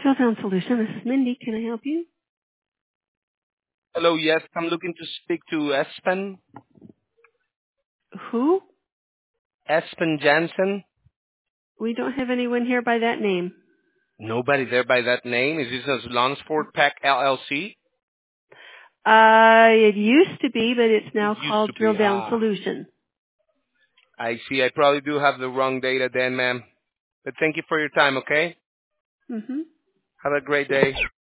Drill Down Solution. This is Mindy. Can I help you? Hello, yes, I'm looking to speak to Espen. Who? Espen Jansen. We don't have anyone here by that name. Nobody there by that name. Is this a Lansford Pack LLC? It used to be, but it's now It used called to Drill be. Down Solution. I see. I probably do have the wrong data then, ma'am. But thank you for your time, okay? Mm-hmm. Have a great day.